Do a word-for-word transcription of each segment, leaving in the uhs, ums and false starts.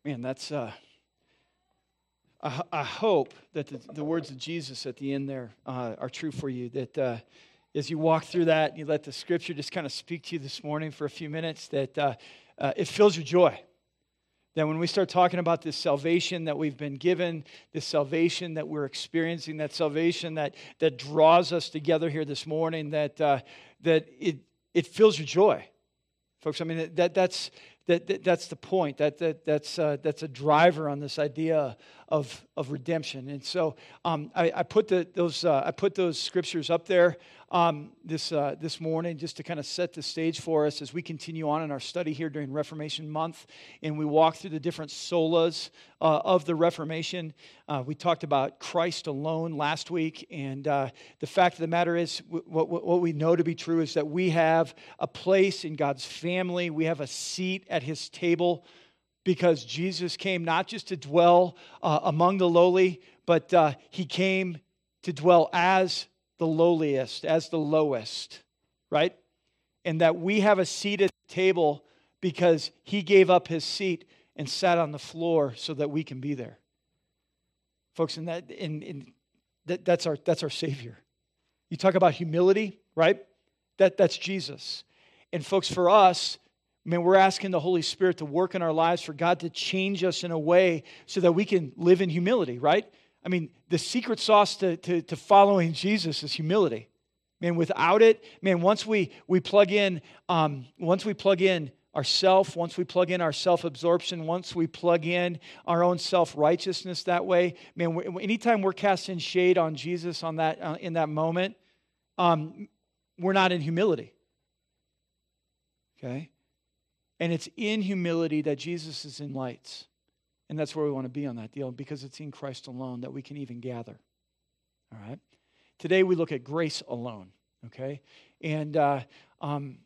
Man, that's, uh, I, I hope that the, the words of Jesus at the end there uh, are true for you, that uh, as you walk through that, and you let the scripture just kind of speak to you this morning for a few minutes, that uh, uh, it fills your joy. That when we start talking about this salvation that we've been given, this salvation that we're experiencing, that salvation that that draws us together here this morning, that uh, that it it fills your joy, folks. I mean that that's that, that that's the point. That that that's uh, that's a driver on this idea of of redemption. And so um, I, I put the, those uh, I put those scriptures up there um, this uh, this morning just to kind of set the stage for us as we continue on in our study here during Reformation Month, and we walk through the different solas uh, of the Reformation. Uh, we talked about Christ alone last week, and uh, the fact of the matter is, what, what, what we know to be true is that we have a place in God's family. We have a seat at His table, because Jesus came not just to dwell uh, among the lowly, but uh, He came to dwell as the lowliest, as the lowest, right? And that we have a seat at the table because He gave up His seat and sat on the floor so that we can be there. Folks, and that, and, and that that's our that's our Savior. You talk about humility, right? That that's Jesus. And folks, for us, I mean, we're asking the Holy Spirit to work in our lives, for God to change us in a way so that we can live in humility, right? I mean, the secret sauce to, to, to following Jesus is humility. Man, without it, man, once we we plug in, um, once we plug in ourself, once we plug in our self-absorption, once we plug in our own self-righteousness that way, man, we, anytime we're casting shade on Jesus on that uh, in that moment, um, we're not in humility. Okay. And it's in humility that Jesus is in lights. And that's where we want to be on that deal, because it's in Christ alone that we can even gather. All right? Today we look at grace alone, okay? And uh, um,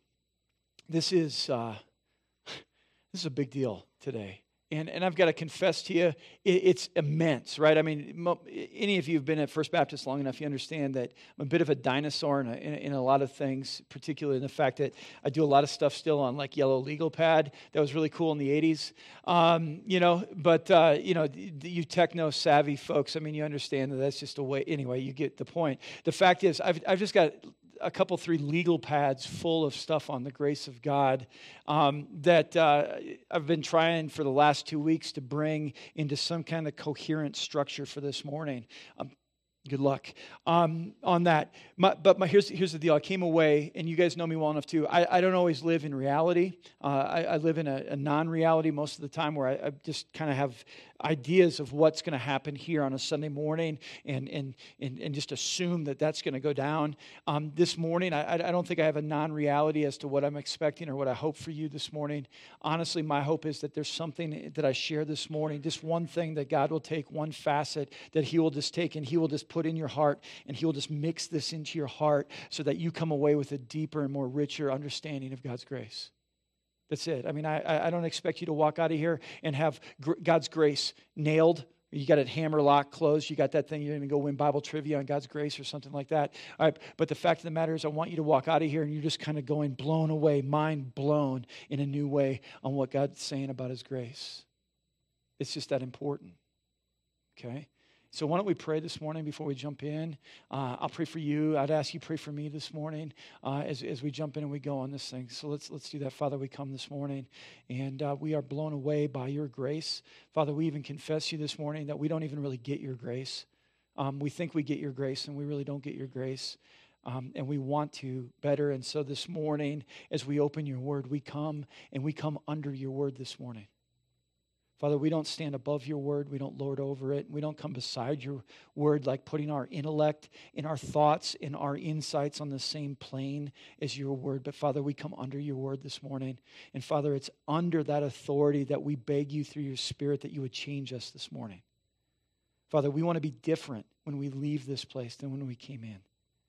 this is uh, this is a big deal today. And and I've got to confess to you, it, it's immense, right? I mean, mo- any of you who've been at First Baptist long enough, you understand that I'm a bit of a dinosaur in a, in, a, in a lot of things, particularly in the fact that I do a lot of stuff still on like yellow legal pad. That was really cool in the eighties, um, you know. But uh, you know, you techno savvy folks, I mean, you understand that that's just a way. Anyway, you get the point. The fact is, I've I've just got a couple, three legal pads full of stuff on the grace of God um, that uh, I've been trying for the last two weeks to bring into some kind of coherent structure for this morning. Um, good luck um, on that. My, but my, here's here's the deal. I came away, and you guys know me well enough too. I, I don't always live in reality. Uh, I, I live in a, a non-reality most of the time, where I, I just kind of have ideas of what's going to happen here on a Sunday morning, and and and, and just assume that that's going to go down. Um, this morning, I, I don't think I have a non-reality as to what I'm expecting or what I hope for you this morning. Honestly, my hope is that there's something that I share this morning, just one thing that God will take, one facet that He will just take and He will just put in your heart, and He will just mix this into your heart so that you come away with a deeper and more richer understanding of God's grace. That's it. I mean, I, I don't expect you to walk out of here and have gr- God's grace nailed. You got it hammer lock closed. You got that thing. You're going to go win Bible trivia on God's grace or something like that. All right. But the fact of the matter is, I want you to walk out of here and you're just kind of going blown away, mind blown in a new way on what God's saying about His grace. It's just that important. Okay. So why don't we pray this morning before we jump in? Uh, I'll pray for you. I'd ask you pray for me this morning uh, as as we jump in and we go on this thing. So let's let's do that. Father, we come this morning, and uh, we are blown away by Your grace. Father, we even confess You this morning that we don't even really get Your grace. Um, we think we get Your grace, and we really don't get Your grace. Um, and we want to better. And so this morning, as we open Your Word, we come and we come under Your Word this morning. Father, we don't stand above Your Word. We don't lord over it. We don't come beside Your Word like putting our intellect and our thoughts and our insights on the same plane as Your Word. But Father, we come under Your Word this morning. And Father, it's under that authority that we beg You through Your Spirit that You would change us this morning. Father, we want to be different when we leave this place than when we came in.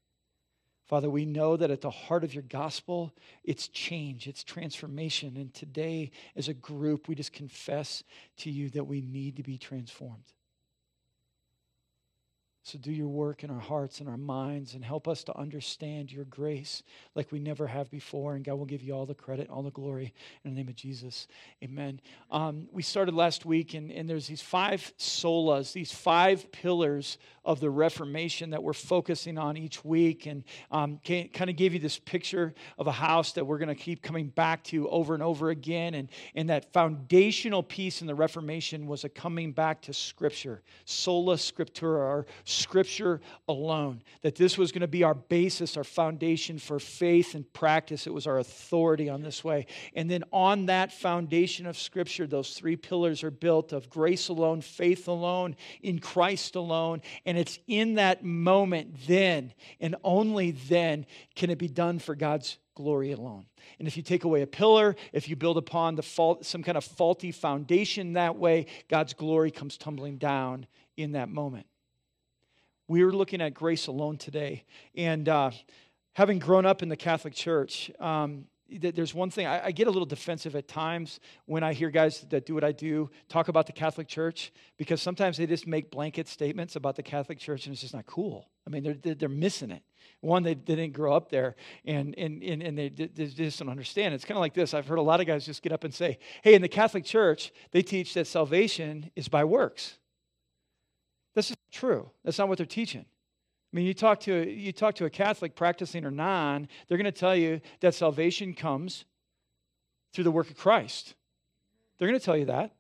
Father, we know that at the heart of Your gospel, it's change, it's transformation. And today, as a group, we just confess to You that we need to be transformed. So do your work in our hearts and our minds and help us to understand your grace like we never have before. And God will give you all the credit, all the glory in the name of Jesus. Amen. Um, we started last week, and, and there's these five solas, these five pillars of the Reformation that we're focusing on each week. And um, kind of gave you this picture of a house that we're going to keep coming back to over and over again. And, and that foundational piece in the Reformation was a coming back to Scripture. Sola Scriptura, or Scripture alone. That this was going to be our basis, our foundation for faith and practice. It was our authority on this way. And then on that foundation of Scripture, those three pillars are built of grace alone, faith alone, in Christ alone. And it's in that moment then, and only then, can it be done for God's glory alone. And if you take away a pillar, if you build upon the fault, some kind of faulty foundation that way, God's glory comes tumbling down in that moment. We were looking at grace alone today. And uh, having grown up in the Catholic Church, um, there's one thing, I, I get a little defensive at times when I hear guys that do what I do talk about the Catholic Church, because sometimes they just make blanket statements about the Catholic Church and it's just not cool. I mean, they're, they're, they're missing it. One, they, they didn't grow up there, and, and, and, and they, they just don't understand. It's kind of like this. I've heard a lot of guys just get up and say, hey, in the Catholic Church, they teach that salvation is by works. That's just true. That's not what they're teaching. I mean, you talk to you talk to a Catholic, practicing or non, they're going to tell you that salvation comes through the work of Christ. They're going to tell you that.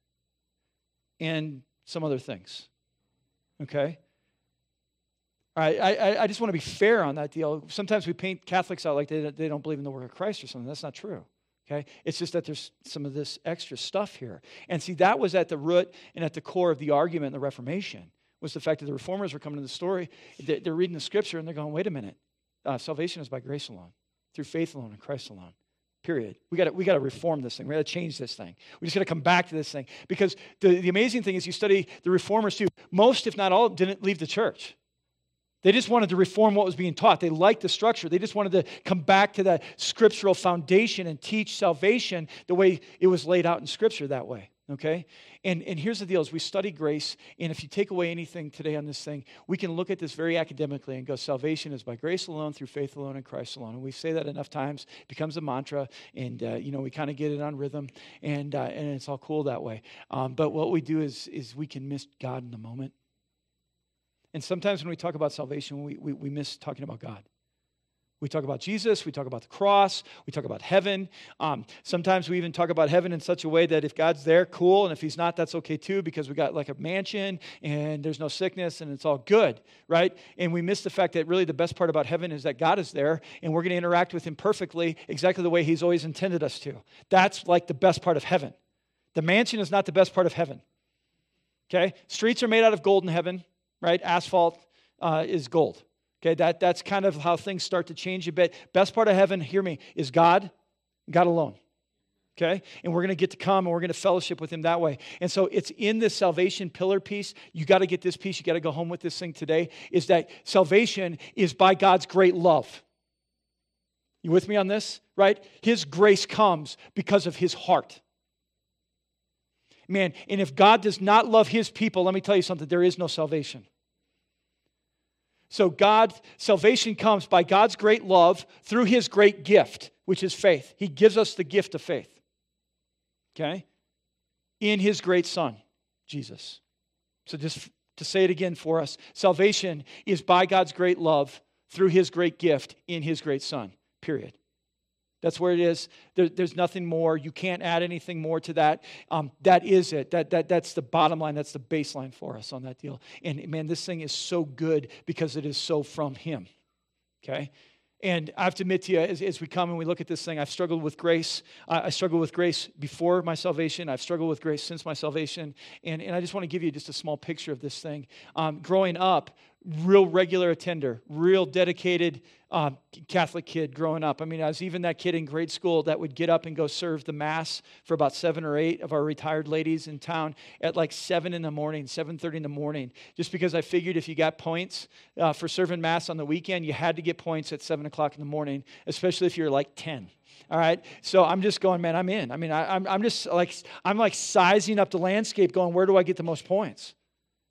And some other things. Okay? All right, I, I just want to be fair on that deal. Sometimes we paint Catholics out like they, they don't believe in the work of Christ or something. That's not true. Okay? It's just that there's some of this extra stuff here. And see, that was at the root and at the core of the argument in the Reformation, was the fact that the Reformers were coming to the story, they're reading the Scripture, and they're going, wait a minute, uh, salvation is by grace alone, through faith alone, in Christ alone, period. We got we got to reform this thing. We got to change this thing. We just got to come back to this thing. Because the, the amazing thing is, you study the Reformers too, most, if not all, didn't leave the church. They just wanted to reform what was being taught. They liked the structure. They just wanted to come back to that scriptural foundation and teach salvation the way it was laid out in Scripture that way, okay? And, and here's the deal. As we study grace, and if you take away anything today on this thing, we can look at this very academically and go, salvation is by grace alone, through faith alone, in Christ alone. And we say that enough times, it becomes a mantra, and, uh, you know, we kind of get it on rhythm, and uh, and it's all cool that way. Um, but what we do is, is we can miss God in the moment. And sometimes when we talk about salvation, we, we, we miss talking about God. We talk about Jesus, we talk about the cross, we talk about heaven. Um, sometimes we even talk about heaven in such a way that if God's there, cool, and if He's not, that's okay too, because we got like a mansion and there's no sickness and it's all good, right? And we miss the fact that really the best part about heaven is that God is there and we're going to interact with Him perfectly, exactly the way He's always intended us to. That's like the best part of heaven. The mansion is not the best part of heaven, okay? Streets are made out of gold in heaven. Right? Asphalt uh, is gold. Okay, that, that's kind of how things start to change a bit. Best part of heaven, hear me, is God, God alone. Okay? And we're going to get to come and we're going to fellowship with Him that way. And so it's in this salvation pillar piece. You got to get this piece. You got to go home with this thing today, is that salvation is by God's great love. You with me on this? Right? His grace comes because of His heart. Man, and if God does not love His people, let me tell you something, there is no salvation. So God, salvation comes by God's great love through His great gift, which is faith. He gives us the gift of faith. Okay? In His great Son, Jesus. So just to say it again for us, salvation is by God's great love through His great gift in His great Son, period. That's where it is. There, there's nothing more. You can't add anything more to that. Um, that is it. That, that, that's the bottom line. That's the baseline for us on that deal. And man, this thing is so good because it is so from Him. Okay? And I have to admit to you, as, as we come and we look at this thing, I've struggled with grace. Uh, I struggled with grace before my salvation. I've struggled with grace since my salvation. And, and I just want to give you just a small picture of this thing. Um, growing up, real regular attender, real dedicated uh, Catholic kid growing up. I mean, I was even that kid in grade school that would get up and go serve the Mass for about seven or eight of our retired ladies in town at like seven in the morning, seven thirty in the morning, just because I figured if you got points uh, for serving Mass on the weekend, you had to get points at seven o'clock in the morning, especially if you're like ten. All right, so I'm just going, man, I'm in. I mean, I, I'm I'm just like I'm like sizing up the landscape, going, where do I get the most points?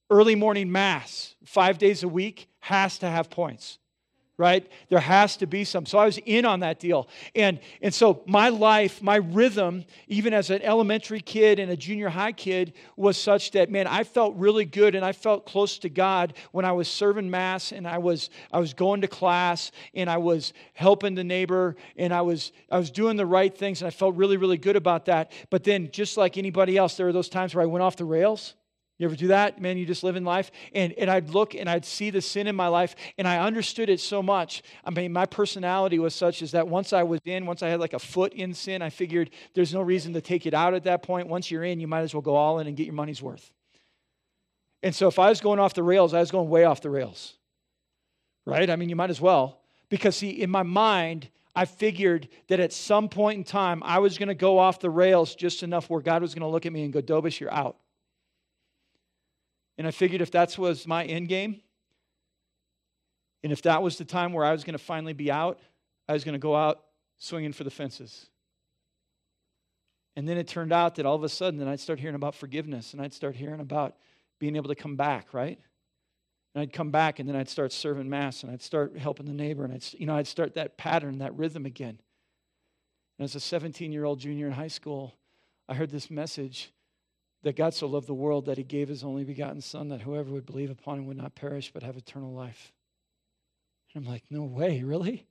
early morning mass, five days a week, has to have points. Right? There has to be some. So I was in on that deal. And, and so my life, my rhythm, even as an elementary kid and a junior high kid, was such that, man, I felt really good and I felt close to God when I was serving Mass and I was I was going to class and I was helping the neighbor and I was I was doing the right things and I felt really, really good about that. But then just like anybody else, there were those times where I went off the rails. You ever do that? Man, you just live in life. And, and I'd look and I'd see the sin in my life and I understood it so much. I mean, my personality was such as that once I was in, once I had like a foot in sin, I figured there's no reason to take it out at that point. Once you're in, you might as well go all in and get your money's worth. And so if I was going off the rails, I was going way off the rails. Right? I mean, you might as well. Because see, in my mind, I figured that at some point in time, I was going to go off the rails just enough where God was going to look at me and go, Dobis, you're out. And I figured if that was my end game, and if that was the time where I was going to finally be out, I was going to go out swinging for the fences. And then it turned out that all of a sudden, then I'd start hearing about forgiveness, and I'd start hearing about being able to come back, right? And I'd come back, and then I'd start serving Mass, and I'd start helping the neighbor, and I'd, you know, I'd start that pattern, that rhythm again. And as a seventeen-year-old junior in high school, I heard this message that God so loved the world that he gave his only begotten Son, that whoever would believe upon him would not perish but have eternal life. And I'm like, no way, really?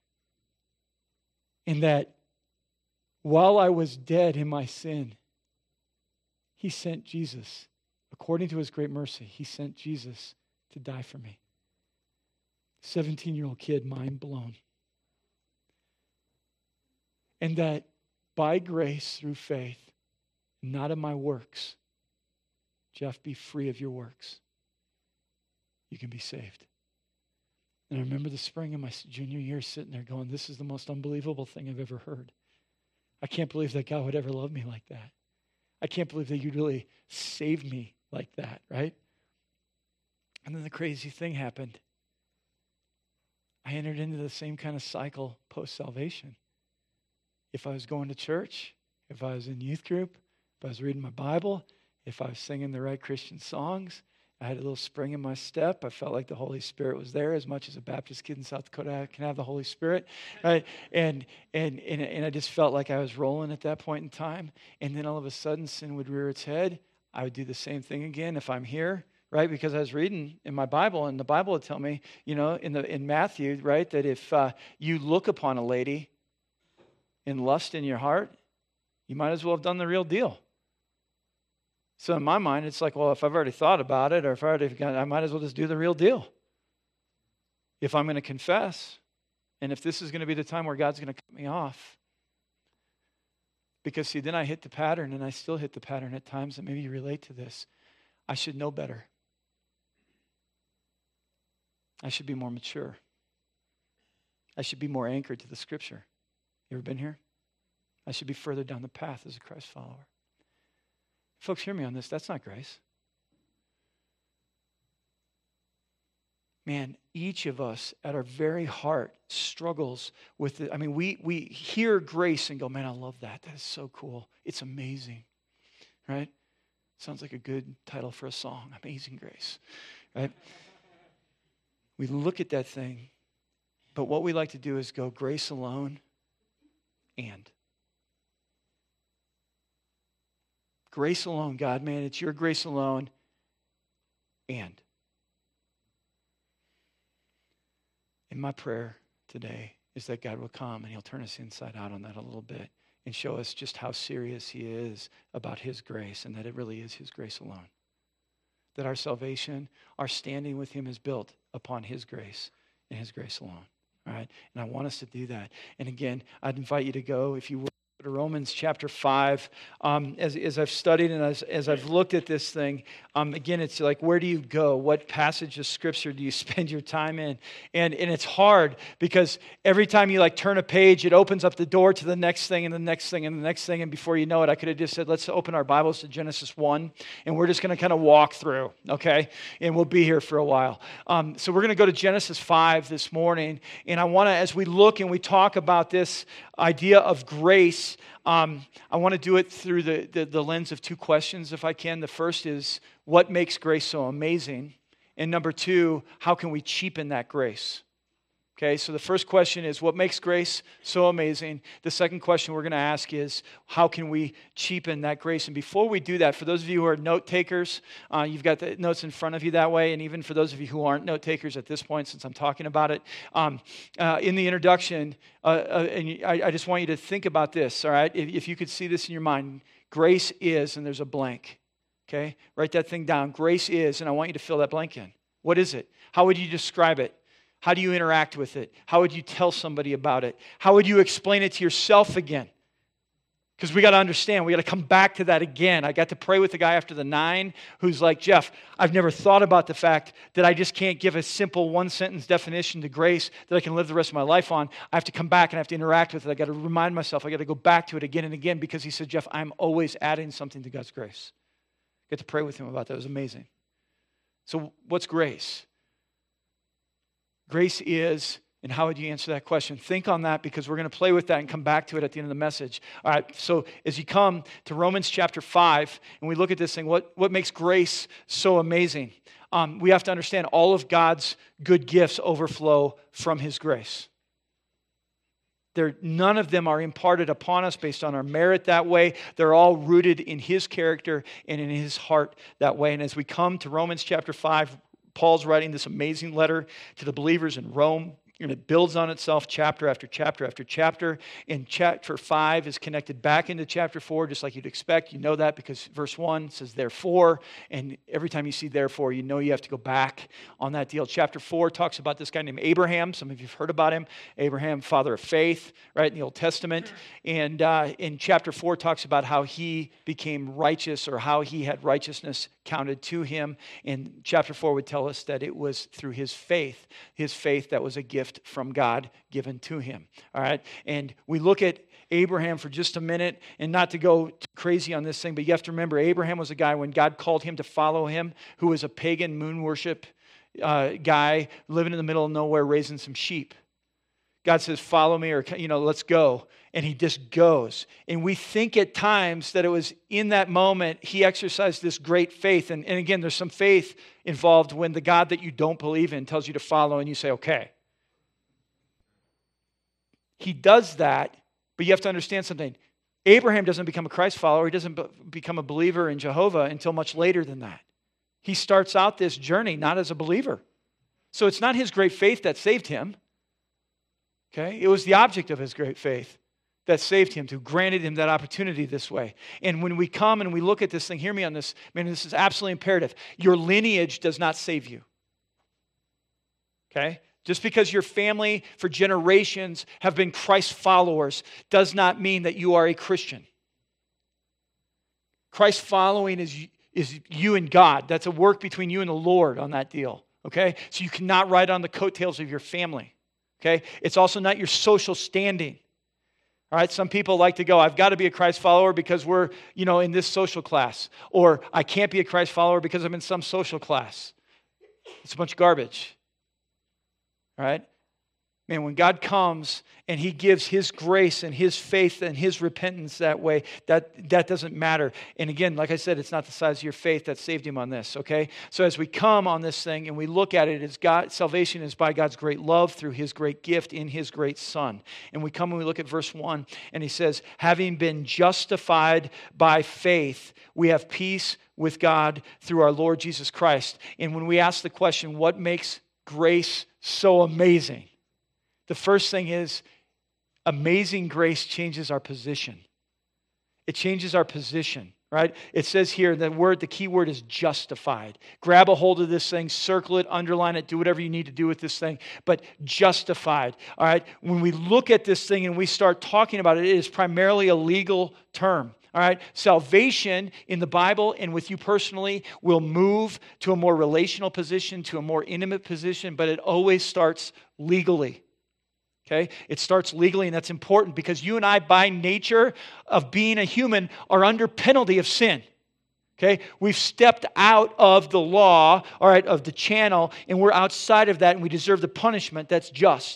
And that while I was dead in my sin, he sent Jesus. According to his great mercy, he sent Jesus to die for me. seventeen-year-old kid, mind blown. And that by grace through faith, not of my works, Jeff, be free of your works. You can be saved. And I remember the spring of my junior year sitting there going, this is the most unbelievable thing I've ever heard. I can't believe that God would ever love me like that. I can't believe that you'd really save me like that, right? And then the crazy thing happened. I entered into the same kind of cycle post-salvation. If I was going to church, if I was in youth group, if I was reading my Bible, if I was singing the right Christian songs, I had a little spring in my step. I felt like the Holy Spirit was there as much as a Baptist kid in South Dakota can have the Holy Spirit, right? And, and, and, and I just felt like I was rolling at that point in time. And then all of a sudden, sin would rear its head. I would do the same thing again if I'm here, right? Because I was reading in my Bible, and the Bible would tell me, you know, in the in Matthew, right, that if uh, you look upon a lady in lust in your heart, you might as well have done the real deal. So in my mind, it's like, well, if I've already thought about it, or if I already got, I might as well just do the real deal. If I'm going to confess, and if this is going to be the time where God's going to cut me off. Because see, then I hit the pattern, and I still hit the pattern at times, and maybe you relate to this. I should know better. I should be more mature. I should be more anchored to the Scripture. You ever been here? I should be further down the path as a Christ follower. Folks, hear me on this. That's not grace. Man, each of us at our very heart struggles with it. I mean, we we hear grace and go, man, I love that. That is so cool. It's amazing, right? Sounds like a good title for a song, Amazing Grace, right? We look at that thing, but what we like to do is go, grace alone and. Grace alone, God, man, it's your grace alone, and. And my prayer today is that God will come and he'll turn us inside out on that a little bit and show us just how serious he is about his grace and that it really is his grace alone. That our salvation, our standing with him is built upon his grace and his grace alone. All right? And I want us to do that. And again, I'd invite you to go, if you would, to Romans chapter five. Um, as, as I've studied and as, as I've looked at this thing, um, again, it's like, where do you go? What passage of Scripture do you spend your time in? And, and it's hard because every time you like turn a page, it opens up the door to the next thing and the next thing and the next thing. And before you know it, I could have just said, let's open our Bibles to Genesis one. And we're just going to kind of walk through, okay? And we'll be here for a while. Um, so we're going to go to Genesis five this morning. And I want to, as we look and we talk about this idea of grace, this, um, I want to do it through the, the, the lens of two questions, if I can. The first is, what makes grace so amazing? And number two, how can we cheapen that grace? Okay, so the first question is, what makes grace so amazing? The second question we're going to ask is, how can we cheapen that grace? And before we do that, for those of you who are note takers, uh, you've got the notes in front of you that way, and even for those of you who aren't note takers at this point, since I'm talking about it, um, uh, in the introduction, uh, uh, and I, I just want you to think about this, all right? If, if you could see this in your mind, grace is, and there's a blank, okay? Write that thing down. Grace is, and I want you to fill that blank in. What is it? How would you describe it? How do you interact with it? How would you tell somebody about it? How would you explain it to yourself again? Because we got to understand, we got to come back to that again. I got to pray with the guy after the nine who's like, Jeff, I've never thought about the fact that I just can't give a simple one-sentence definition to grace that I can live the rest of my life on. I have to come back and I have to interact with it. I got to remind myself. I got to go back to it again and again because he said, Jeff, I'm always adding something to God's grace. I got to pray with him about that. It was amazing. So what's grace? Grace is, and how would you answer that question? Think on that because we're going to play with that and come back to it at the end of the message. All right, so as you come to Romans chapter five, and we look at this thing, what, what makes grace so amazing? Um, we have to understand all of God's good gifts overflow from his grace. They're, none of them are imparted upon us based on our merit that way. They're all rooted in his character and in his heart that way. And as we come to Romans chapter five, Paul's writing this amazing letter to the believers in Rome, and it builds on itself chapter after chapter after chapter. And chapter five is connected back into chapter four, just like you'd expect. You know that because verse one says, therefore. And every time you see therefore, you know you have to go back on that deal. Chapter four talks about this guy named Abraham. Some of you have heard about him. Abraham, father of faith, right, in the Old Testament. And uh, in chapter four talks about how he became righteous or how he had righteousness counted to him. And chapter four would tell us that it was through his faith, his faith that was a gift from God given to him. All right. And we look at Abraham for just a minute, and not to go crazy on this thing, but you have to remember Abraham was a guy when God called him to follow him who was a pagan moon worship uh, guy living in the middle of nowhere raising some sheep. God says, follow me, or, you know, let's go. And he just goes. And we think at times that it was in that moment he exercised this great faith. And, and again, there's some faith involved when the God that you don't believe in tells you to follow and you say, okay. He does that, but you have to understand something. Abraham doesn't become a Christ follower. He doesn't be- become a believer in Jehovah until much later than that. He starts out this journey not as a believer. So it's not his great faith that saved him. Okay? It was the object of his great faith that saved him, to granted him that opportunity this way. And when we come and we look at this thing, hear me on this, man, this is absolutely imperative. Your lineage does not save you. Okay? Just because your family for generations have been Christ followers does not mean that you are a Christian. Christ following is, is you and God. That's a work between you and the Lord on that deal. Okay? So you cannot ride on the coattails of your family. Okay? It's also not your social standing. All right? Some people like to go, I've got to be a Christ follower because we're, you know, in this social class. Or I can't be a Christ follower because I'm in some social class. It's a bunch of garbage. All right? Man, when God comes and he gives his grace and his faith and his repentance that way, that, that doesn't matter. And again, like I said, it's not the size of your faith that saved him on this, okay? So as we come on this thing and we look at it, as God, salvation is by God's great love through his great gift in his great Son. And we come and we look at verse one, and he says, having been justified by faith, we have peace with God through our Lord Jesus Christ. And when we ask the question, what makes grace so amazing? The first thing is, amazing grace changes our position. It changes our position, right? It says here, the word, the key word is justified. Grab a hold of this thing, circle it, underline it, do whatever you need to do with this thing, but justified, all right? When we look at this thing and we start talking about it, it is primarily a legal term. All right, salvation in the Bible and with you personally will move to a more relational position, to a more intimate position, but it always starts legally. Okay? It starts legally, and that's important because you and I, by nature of being a human, are under penalty of sin. Okay? We've stepped out of the law, all right, of the channel, and we're outside of that, and we deserve the punishment that's just.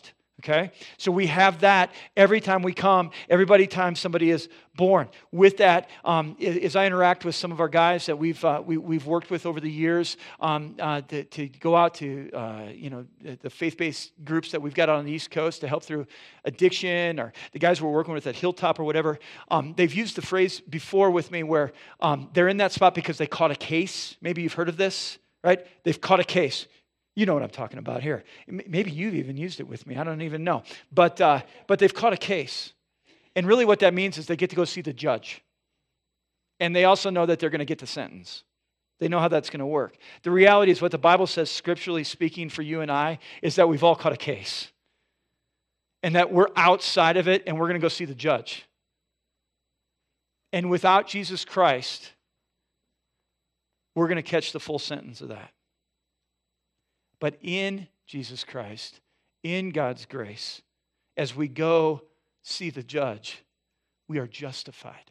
Okay? So we have that every time we come, every time somebody is born. With that, um, as I interact with some of our guys that we've uh, we, we've worked with over the years, um, uh, to, to go out to uh, you know the faith-based groups that we've got on the East Coast to help through addiction, or the guys we're working with at Hilltop or whatever, um, they've used the phrase before with me where um, they're in that spot because they caught a case. Maybe you've heard of this, right? They've caught a case. You know what I'm talking about here. Maybe you've even used it with me. I don't even know. But uh, but they've caught a case. And really what that means is they get to go see the judge. And they also know that they're going to get the sentence. They know how that's going to work. The reality is what the Bible says, scripturally speaking, for you and I, is that we've all caught a case. And that we're outside of it and we're going to go see the judge. And without Jesus Christ, we're going to catch the full sentence of that. But in Jesus Christ, in God's grace, as we go see the judge, we are justified.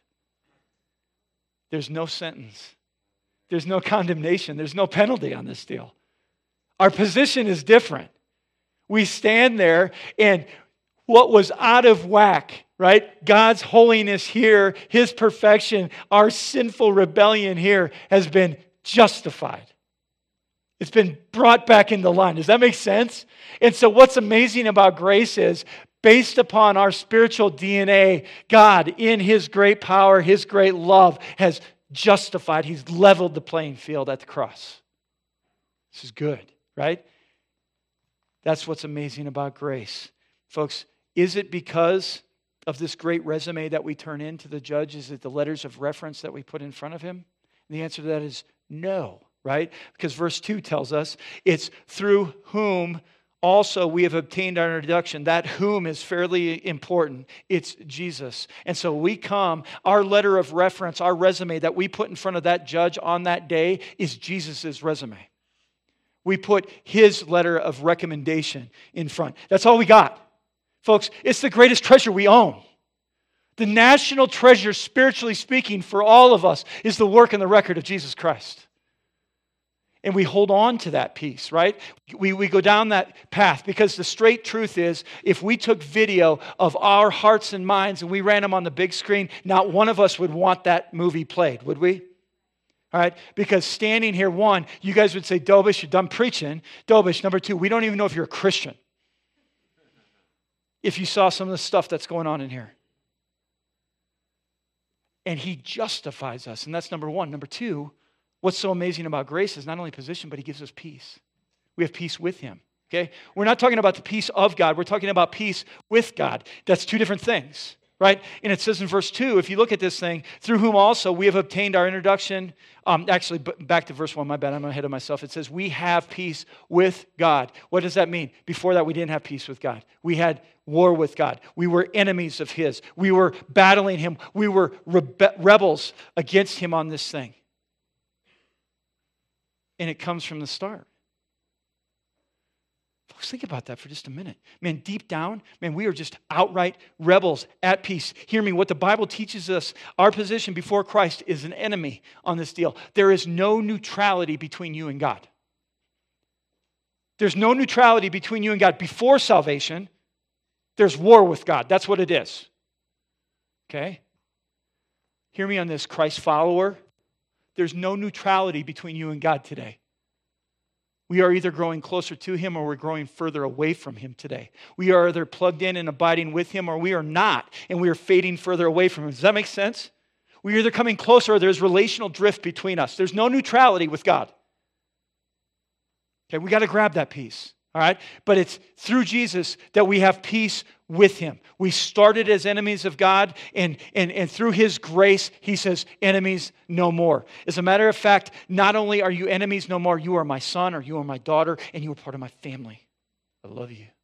There's no sentence. There's no condemnation. There's no penalty on this deal. Our position is different. We stand there and what was out of whack, right? God's holiness here, His perfection, our sinful rebellion here has been justified. It's been brought back into line. Does that make sense? And so what's amazing about grace is, based upon our spiritual D N A, God, in His great power, His great love, has justified. He's leveled the playing field at the cross. This is good, right? That's what's amazing about grace. Folks, is it because of this great resume that we turn in to the judge? Is it the letters of reference that we put in front of him? And the answer to that is no. Right? Because verse two tells us it's through whom also we have obtained our introduction. That whom is fairly important. It's Jesus. And so we come, our letter of reference, our resume that we put in front of that judge on that day is Jesus' resume. We put His letter of recommendation in front. That's all we got. Folks, it's the greatest treasure we own. The national treasure, spiritually speaking, for all of us is the work and the record of Jesus Christ. And we hold on to that piece, right? We, we go down that path because the straight truth is, if we took video of our hearts and minds and we ran them on the big screen, not one of us would want that movie played, would we? All right? Because standing here, one, you guys would say, Dobish, you're done preaching. Dobish, number two, we don't even know if you're a Christian. If you saw some of the stuff that's going on in here. And He justifies us, and that's number one. Number two, what's so amazing about grace is not only position, but He gives us peace. We have peace with Him, okay? We're not talking about the peace of God. We're talking about peace with God. That's two different things, right? And it says in verse two, if you look at this thing, through whom also we have obtained our introduction. Um, actually, back to verse one, my bad, I'm ahead of myself. It says we have peace with God. What does that mean? Before that, we didn't have peace with God. We had war with God. We were enemies of His. We were battling Him. We were rebe- rebels against Him on this thing. And it comes from the start. Folks, think about that for just a minute. Man, deep down, man, we are just outright rebels at peace. Hear me, what the Bible teaches us, our position before Christ is an enemy on this deal. There is no neutrality between you and God. There's no neutrality between you and God. Before salvation, there's war with God. That's what it is. Okay? Hear me on this, Christ follower. There's no neutrality between you and God today. We are either growing closer to Him or we're growing further away from Him today. We are either plugged in and abiding with Him or we are not, and we are fading further away from Him. Does that make sense? We're either coming closer or there's relational drift between us. There's no neutrality with God. Okay, we got to grab that piece. All right? But it's through Jesus that we have peace with Him. We started as enemies of God, and, and, and through His grace, He says, enemies no more. As a matter of fact, not only are you enemies no more, you are my son or you are my daughter, and you are part of my family. I love you.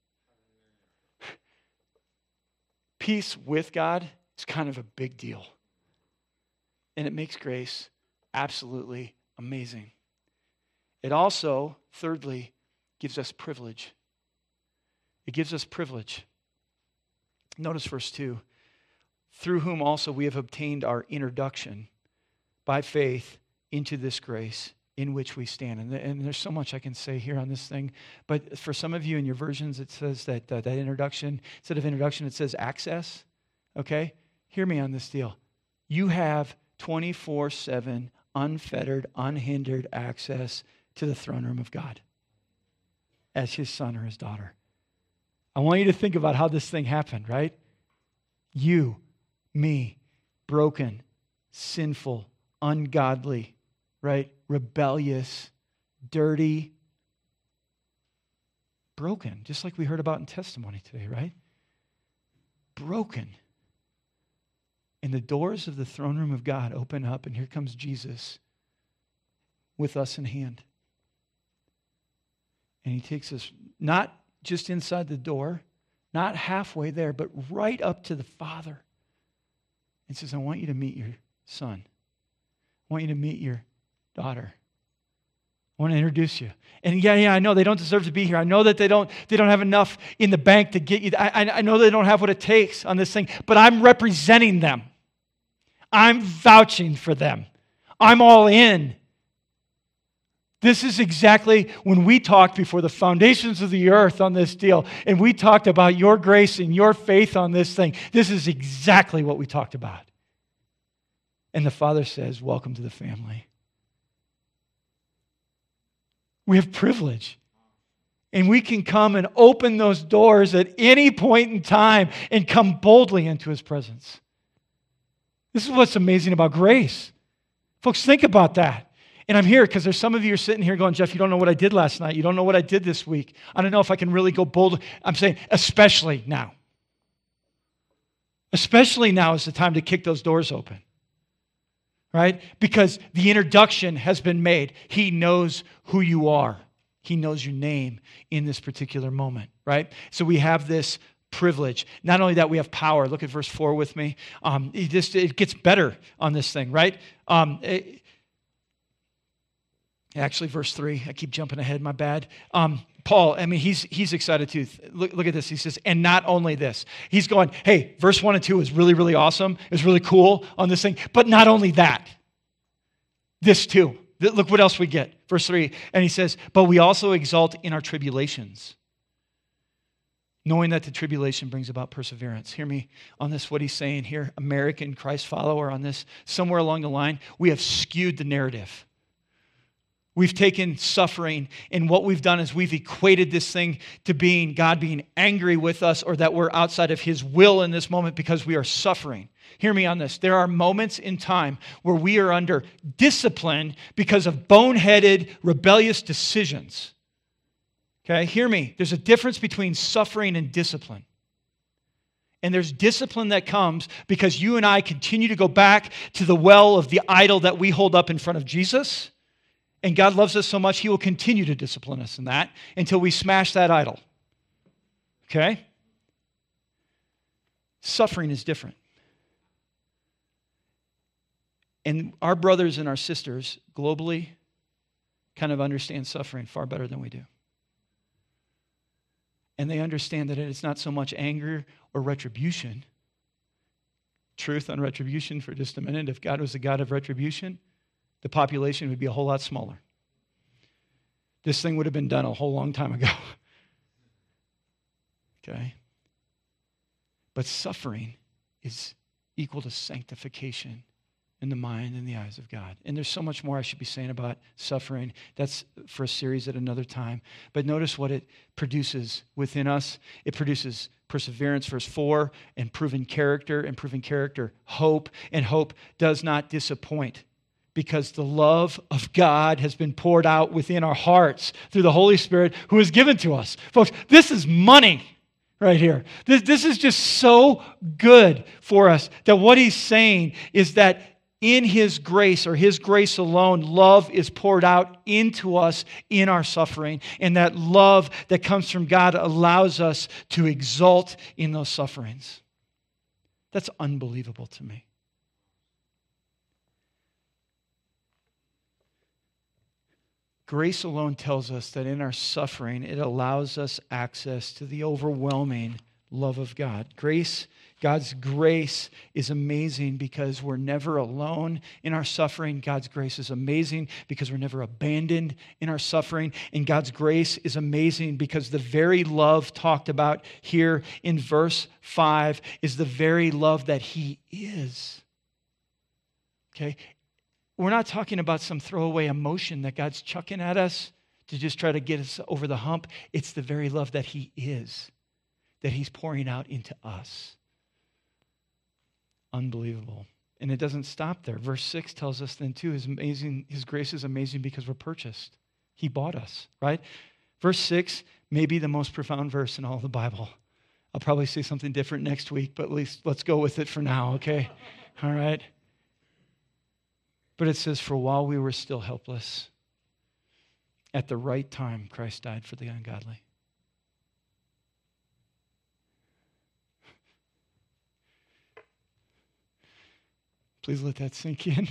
Peace with God is kind of a big deal. And it makes grace absolutely amazing. It also, thirdly, gives us privilege. It gives us privilege. Notice verse two. Through whom also we have obtained our introduction by faith into this grace in which we stand. And, and there's so much I can say here on this thing. But for some of you in your versions, it says that uh, that introduction, instead of introduction, it says access. Okay? Hear me on this deal. You have twenty-four seven unfettered, unhindered access to the throne room of God as his son or his daughter. I want you to think about how this thing happened, right? You, me, broken, sinful, ungodly, right? Rebellious, dirty, broken, just like we heard about in testimony today, right? Broken. And the doors of the throne room of God open up, and here comes Jesus with us in hand. And he takes us not just inside the door, not halfway there, but right up to the Father. And says, I want you to meet your son. I want you to meet your daughter. I want to introduce you. And yeah, yeah, I know they don't deserve to be here. I know that they don't, they don't have enough in the bank to get you. I, I know they don't have what it takes on this thing, but I'm representing them. I'm vouching for them. I'm all in. This is exactly when we talked before the foundations of the earth on this deal, and we talked about your grace and your faith on this thing. This is exactly what we talked about. And the Father says, welcome to the family. We have privilege. And we can come and open those doors at any point in time and come boldly into his presence. This is what's amazing about grace. Folks, think about that. And I'm here because there's some of you are sitting here going, Jeff, you don't know what I did last night. You don't know what I did this week. I don't know if I can really go bold. I'm saying, especially now. Especially now is the time to kick those doors open. Right? Because the introduction has been made. He knows who you are. He knows your name in this particular moment. Right? So we have this privilege. Not only that, we have power. Look at verse four with me. Um, it just it gets better on this thing, right? Um, it, actually, verse three. I keep jumping ahead. My bad. Um, Paul, I mean, he's he's excited too. Look, look at this. He says, and not only this. He's going, hey, verse one and two is really, really awesome. It was really cool on this thing. But not only that. This too. Look what else we get. Verse three. And he says, but we also exult in our tribulations, knowing that the tribulation brings about perseverance. Hear me on this, what he's saying here. American Christ follower on this. Somewhere along the line, we have skewed the narrative. We've taken suffering, and what we've done is we've equated this thing to being God being angry with us, or that we're outside of his will in this moment because we are suffering. Hear me on this. There are moments in time where we are under discipline because of boneheaded, rebellious decisions. Okay, hear me. There's a difference between suffering and discipline. And there's discipline that comes because you and I continue to go back to the well of the idol that we hold up in front of Jesus. And God loves us so much, he will continue to discipline us in that until we smash that idol. Okay? Suffering is different. And our brothers and our sisters globally kind of understand suffering far better than we do. And they understand that it's not so much anger or retribution. Truth on retribution for just a minute. If God was a God of retribution, the population would be a whole lot smaller. This thing would have been done a whole long time ago. Okay? But suffering is equal to sanctification in the mind and the eyes of God. And there's so much more I should be saying about suffering. That's for a series at another time. But notice what it produces within us. It produces perseverance, verse four, and proven character, and proven character, hope. And hope does not disappoint, because the love of God has been poured out within our hearts through the Holy Spirit who is given to us. Folks, this is money right here. This, this is just so good for us that what he's saying is that in his grace, or his grace alone, love is poured out into us in our suffering. And that love that comes from God allows us to exult in those sufferings. That's unbelievable to me. Grace alone tells us that in our suffering, it allows us access to the overwhelming love of God. Grace, God's grace is amazing because we're never alone in our suffering. God's grace is amazing because we're never abandoned in our suffering. And God's grace is amazing because the very love talked about here in verse five is the very love that He is. Okay? We're not talking about some throwaway emotion that God's chucking at us to just try to get us over the hump. It's the very love that He is, that He's pouring out into us. Unbelievable. And it doesn't stop there. Verse six tells us then too, his amazing, His grace is amazing because we're purchased. He bought us, right? Verse six may be the most profound verse in all the Bible. I'll probably say something different next week, but at least let's go with it for now, okay? All right? But it says, for while we were still helpless, at the right time, Christ died for the ungodly. Please let that sink in.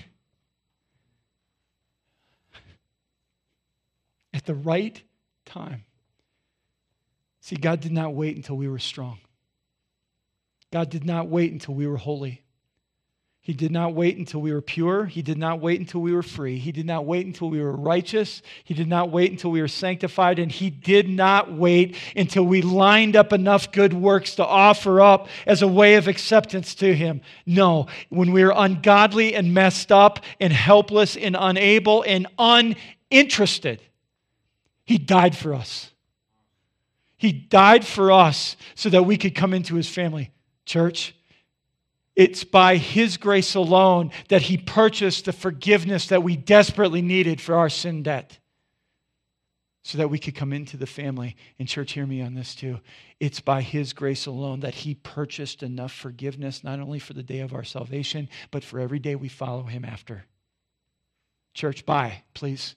At the right time. See, God did not wait until we were strong. God did not wait until we were holy. He did not wait until we were pure. He did not wait until we were free. He did not wait until we were righteous. He did not wait until we were sanctified. And He did not wait until we lined up enough good works to offer up as a way of acceptance to Him. No, when we were ungodly and messed up and helpless and unable and uninterested, He died for us. He died for us so that we could come into His family. Church, it's by His grace alone that He purchased the forgiveness that we desperately needed for our sin debt so that we could come into the family. And church, hear me on this too. It's by His grace alone that He purchased enough forgiveness, not only for the day of our salvation, but for every day we follow Him after. Church, bye, please.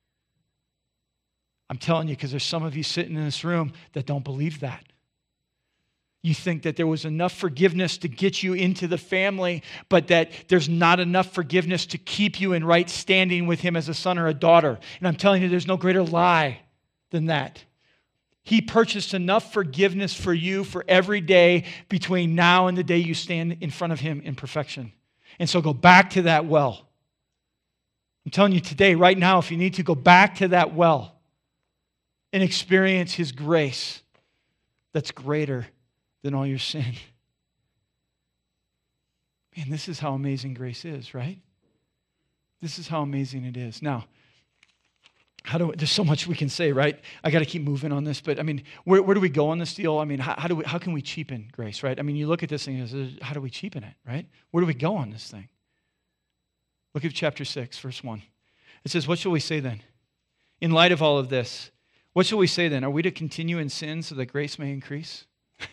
I'm telling you, because there's some of you sitting in this room that don't believe that. You think that there was enough forgiveness to get you into the family, but that there's not enough forgiveness to keep you in right standing with Him as a son or a daughter. And I'm telling you, there's no greater lie than that. He purchased enough forgiveness for you for every day between now and the day you stand in front of Him in perfection. And so go back to that well. I'm telling you today, right now, if you need to, go back to that well and experience His grace that's greater than all your sin. Man, this is how amazing grace is, right? This is how amazing it is. Now, how do we, there's so much we can say, right? I got to keep moving on this, but I mean, where, where do we go on this deal? I mean, how, how do we, how can we cheapen grace, right? I mean, you look at this thing and say, how do we cheapen it, right? Where do we go on this thing? Look at chapter six, verse one. It says, what shall we say then? In light of all of this, what shall we say then? Are we to continue in sin so that grace may increase?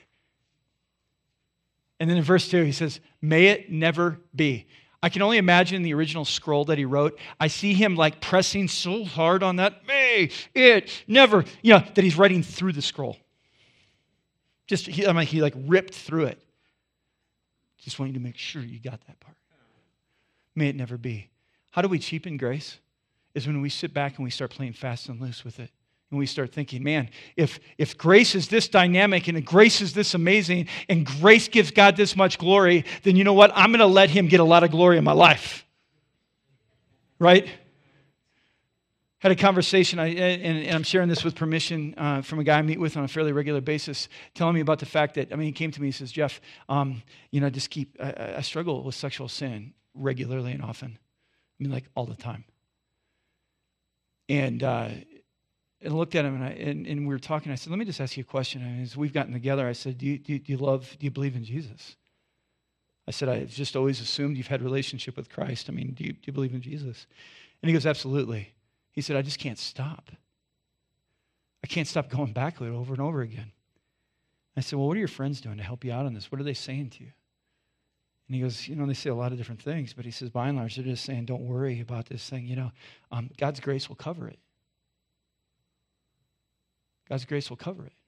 And then in verse two, he says, may it never be. I can only imagine the original scroll that he wrote. I see him like pressing so hard on that, may it never, you know, that he's writing through the scroll. Just, he, I mean, he like ripped through it. Just want you to make sure you got that part. May it never be. How do we cheapen grace? Is when we sit back and we start playing fast and loose with it. And we start thinking, man, if, if grace is this dynamic and grace is this amazing and grace gives God this much glory, then you know what? I'm going to let Him get a lot of glory in my life. Right? Had a conversation, I, and, and I'm sharing this with permission uh, from a guy I meet with on a fairly regular basis, telling me about the fact that, I mean, he came to me, he says, Jeff, um, you know, I just keep, I, I struggle with sexual sin regularly and often. I mean, like all the time. And, uh, And I looked at him, and, I, and, and we were talking. I said, let me just ask you a question. And as we've gotten together, I said, do you, do, you, do you love, do you believe in Jesus? I said, I've just always assumed you've had a relationship with Christ. I mean, do you, do you believe in Jesus? And he goes, absolutely. He said, I just can't stop. I can't stop going back to it over and over again. I said, well, what are your friends doing to help you out on this? What are they saying to you? And he goes, you know, they say a lot of different things, but he says, by and large, they're just saying, don't worry about this thing. You know, um, God's grace will cover it. God's grace will cover it.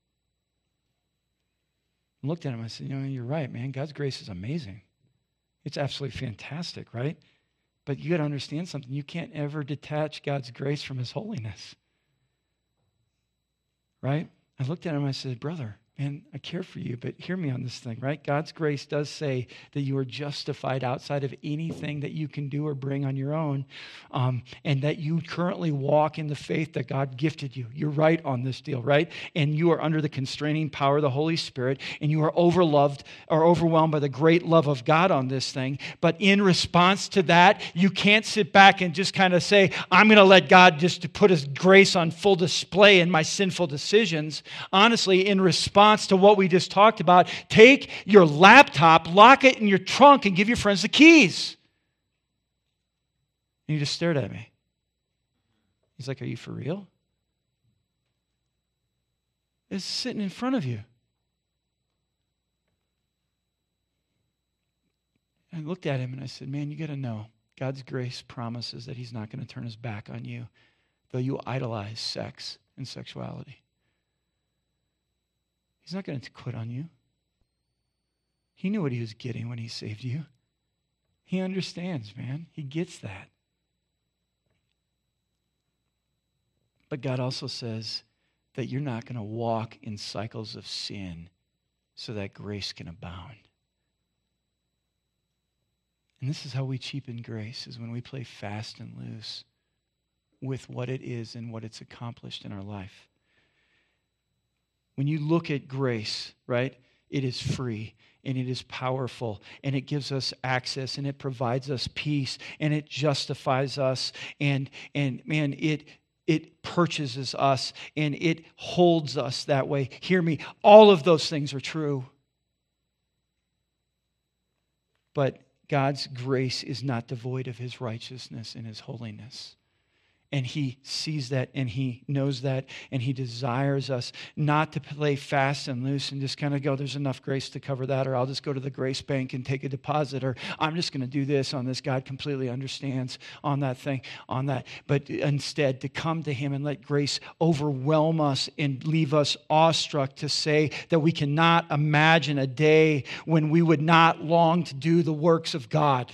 I looked at him, I said, you know, you're right, man. God's grace is amazing. It's absolutely fantastic, right? But you got to understand something. You can't ever detach God's grace from His holiness. Right? I looked at him, I said, brother, man, I care for you, but hear me on this thing, right? God's grace does say that you are justified outside of anything that you can do or bring on your own, um, and that you currently walk in the faith that God gifted you. You're right on this deal, right? And you are under the constraining power of the Holy Spirit, and you are overloved or overwhelmed by the great love of God on this thing. But in response to that, you can't sit back and just kind of say, I'm going to let God just put His grace on full display in my sinful decisions. Honestly, in response to what we just talked about, take your laptop, lock it in your trunk, and give your friends the keys. And he just stared at me. He's like, are you for real? It's sitting in front of you. I looked at him and I said, man, you got to know, God's grace promises that He's not going to turn His back on you, though you idolize sex and sexuality. He's not going to quit on you. He knew what He was getting when He saved you. He understands, man. He gets that. But God also says that you're not going to walk in cycles of sin so that grace can abound. And this is how we cheapen grace, is when we play fast and loose with what it is and what it's accomplished in our life. When you look at grace, right, it is free and it is powerful and it gives us access and it provides us peace and it justifies us and, and man, it, it purchases us and it holds us that way. Hear me, all of those things are true. But God's grace is not devoid of His righteousness and His holiness. And He sees that and He knows that and He desires us not to play fast and loose and just kind of go, there's enough grace to cover that, or I'll just go to the grace bank and take a deposit, or I'm just going to do this on this. God completely understands on that thing, on that. But instead, to come to Him and let grace overwhelm us and leave us awestruck, to say that we cannot imagine a day when we would not long to do the works of God.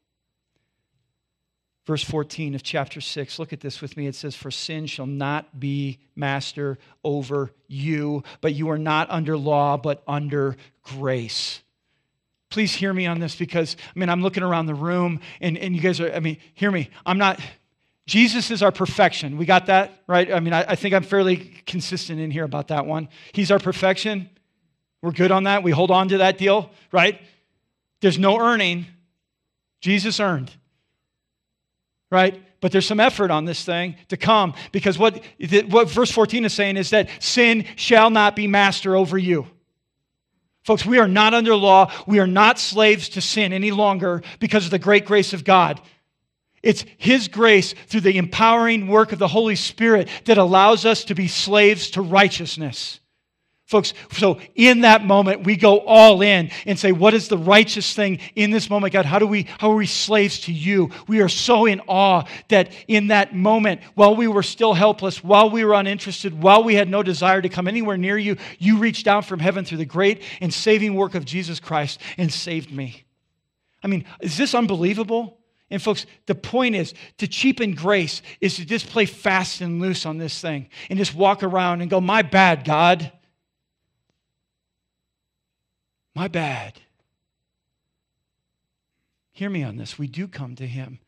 Verse fourteen of chapter six, look at this with me. It says, for sin shall not be master over you, but you are not under law, but under grace. Please hear me on this, because, I mean, I'm looking around the room, and, and you guys are, I mean, hear me. I'm not, Jesus is our perfection. We got that, right? I mean, I, I think I'm fairly consistent in here about that one. He's our perfection. We're good on that. We hold on to that deal, right? There's no earning. Jesus earned. Right? But there's some effort on this thing to come, because what, what verse fourteen is saying is that sin shall not be master over you. Folks, we are not under law. We are not slaves to sin any longer because of the great grace of God. It's His grace through the empowering work of the Holy Spirit that allows us to be slaves to righteousness. Folks, so in that moment, we go all in and say, what is the righteous thing in this moment, God? How do we, how are we slaves to You? We are so in awe that in that moment, while we were still helpless, while we were uninterested, while we had no desire to come anywhere near You, You reached down from heaven through the great and saving work of Jesus Christ and saved me. I mean, is this unbelievable? And folks, the point is, to cheapen grace is to just play fast and loose on this thing and just walk around and go, my bad, God. My bad. Hear me on this. We do come to Him.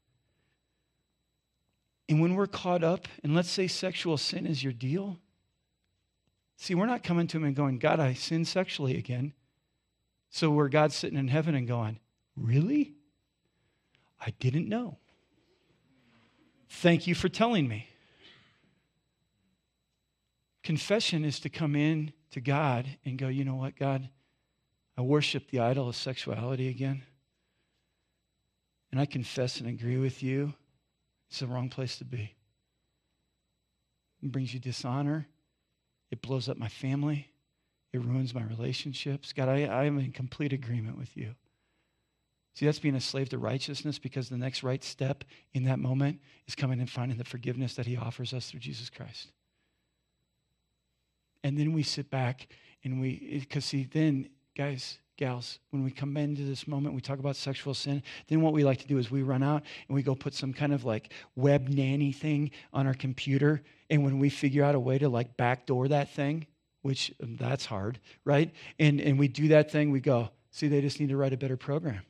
And when we're caught up, and let's say sexual sin is your deal, see, we're not coming to Him and going, God, I sinned sexually again. So we're God sitting in heaven and going, really? I didn't know. Thank you for telling me. Confession is to come in to God and go, you know what, God? I worship the idol of sexuality again. And I confess and agree with You. It's the wrong place to be. It brings You dishonor. It blows up my family. It ruins my relationships. God, I, I am in complete agreement with You. See, that's being a slave to righteousness, because the next right step in that moment is coming and finding the forgiveness that He offers us through Jesus Christ. And then we sit back and we, because see, then, guys, gals, when we come into this moment, we talk about sexual sin, then what we like to do is we run out and we go put some kind of like web nanny thing on our computer. And when we figure out a way to like backdoor that thing, which um, that's hard, right? And, and we do that thing, we go, see, they just need to write a better program.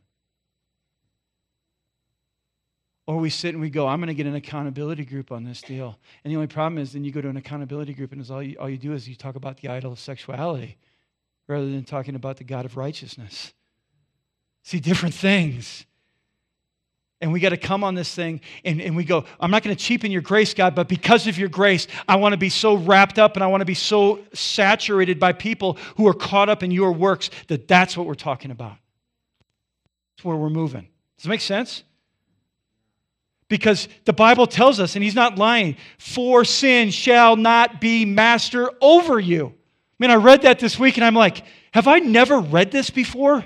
Or we sit and we go, I'm going to get an accountability group on this deal. And the only problem is then you go to an accountability group and all you, all you do is you talk about the idol of sexuality rather than talking about the God of righteousness. See, different things. And we got to come on this thing and, and we go, I'm not going to cheapen your grace, God, but because of your grace, I want to be so wrapped up and I want to be so saturated by people who are caught up in your works that that's what we're talking about. That's where we're moving. Does it make sense? Because the Bible tells us, and he's not lying, for sin shall not be master over you. I mean, I read that this week and I'm like, have I never read this before?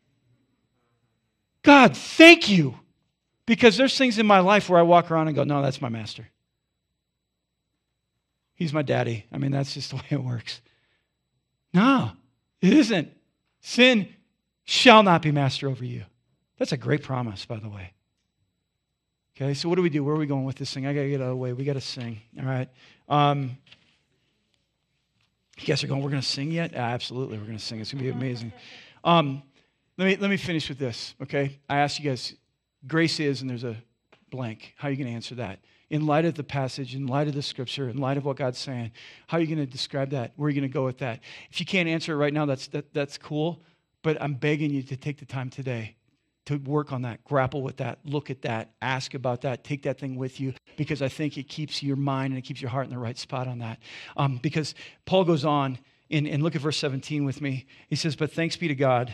God, thank you. Because there's things in my life where I walk around and go, no, that's my master. He's my daddy. I mean, that's just the way it works. No, it isn't. Sin shall not be master over you. That's a great promise, by the way. Okay, so what do we do? Where are we going with this thing? I got to get out of the way. We got to sing, all right? Um, you guys are going, we're going to sing yet? Ah, absolutely, we're going to sing. It's going to be amazing. Um, let me let me finish with this, okay? I asked you guys, grace is, and there's a blank. How are you going to answer that? In light of the passage, in light of the scripture, in light of what God's saying, how are you going to describe that? Where are you going to go with that? If you can't answer it right now, that's that, that's cool, but I'm begging you to take the time today to work on that, grapple with that, look at that, ask about that, take that thing with you, because I think it keeps your mind and it keeps your heart in the right spot on that. Um, because Paul goes on, in, and look at verse seventeen with me. He says, but thanks be to God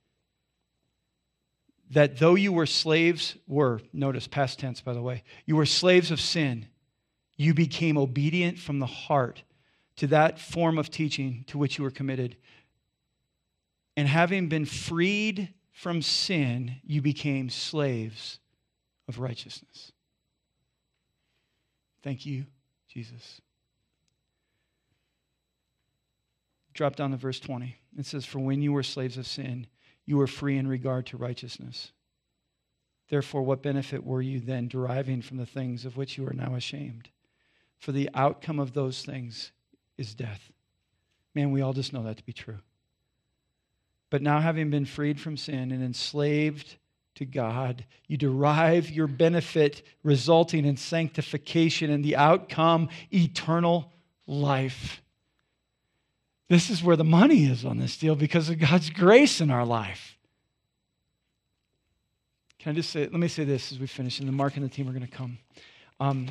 that though you were slaves, were, notice past tense by the way, you were slaves of sin, you became obedient from the heart to that form of teaching to which you were committed. And having been freed from sin, you became slaves of righteousness. Thank you, Jesus. Drop down to verse twenty. It says, for when you were slaves of sin, you were free in regard to righteousness. Therefore, what benefit were you then deriving from the things of which you are now ashamed? For the outcome of those things is death. Man, we all just know that to be true. But now having been freed from sin and enslaved to God, you derive your benefit resulting in sanctification and the outcome, eternal life. This is where the money is on this deal because of God's grace in our life. Can I just say, let me say this as we finish, and then Mark and the team are going to come. Um,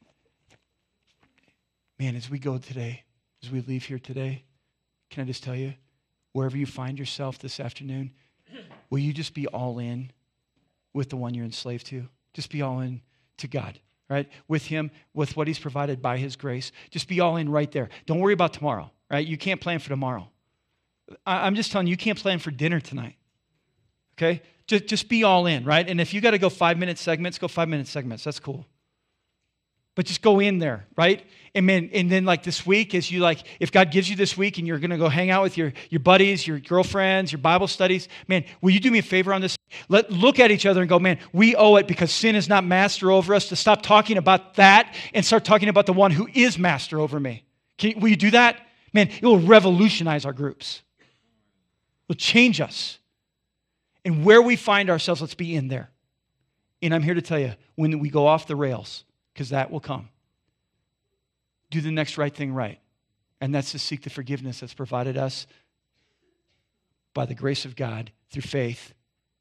man, as we go today, as we leave here today, can I just tell you, wherever you find yourself this afternoon, will you just be all in with the one you're enslaved to? Just be all in to God, right? With him, with what he's provided by his grace. Just be all in right there. Don't worry about tomorrow, right? You can't plan for tomorrow. I'm just telling you, you can't plan for dinner tonight, okay? Just, just be all in, right? And if you got to go five-minute segments, go five-minute segments. That's cool. But just go in there, right? And man, and then like this week, as you like, if God gives you this week and you're going to go hang out with your, your buddies, your girlfriends, your Bible studies, man, will you do me a favor on this? Let look at each other and go, man, we owe it because sin is not master over us to stop talking about that and start talking about the one who is master over me. Can, will you do that? Man, it will revolutionize our groups. It will change us. And where we find ourselves, let's be in there. And I'm here to tell you, when we go off the rails, because that will come, do the next right thing right. And that's to seek the forgiveness that's provided us by the grace of God through faith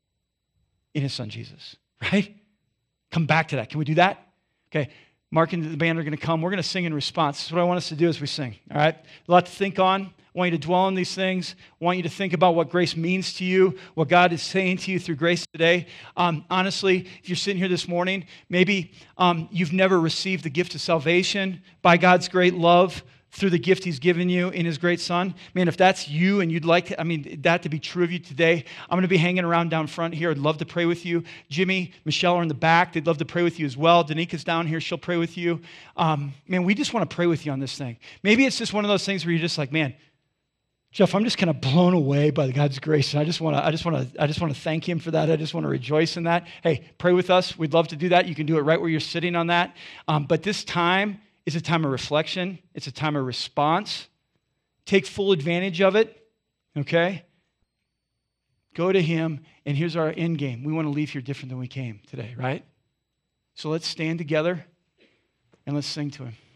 in his son Jesus, right? Come back to that. Can we do that? Okay. Mark and the band are going to come. We're going to sing in response. This is what I want us to do as we sing, all right? A lot to think on. I want you to dwell on these things. I want you to think about what grace means to you, what God is saying to you through grace today. Um, honestly, if you're sitting here this morning, maybe um, you've never received the gift of salvation by God's great love through the gift he's given you in his great son. Man, if that's you and you'd like to, I mean, that to be true of you today, I'm going to be hanging around down front here. I'd love to pray with you. Jimmy, Michelle are in the back. They'd love to pray with you as well. Danika's down here. She'll pray with you. Um, man, we just want to pray with you on this thing. Maybe it's just one of those things where you're just like, man, Jeff, I'm just kind of blown away by God's grace. And I just want to, I just want to, I just want to thank him for that. I just want to rejoice in that. Hey, pray with us. We'd love to do that. You can do it right where you're sitting on that. Um, but this time is a time of reflection. It's a time of response take full advantage of it, okay? Go to him, and here's our end game. We want to leave here different than we came today, right? So let's stand together, and let's sing to him.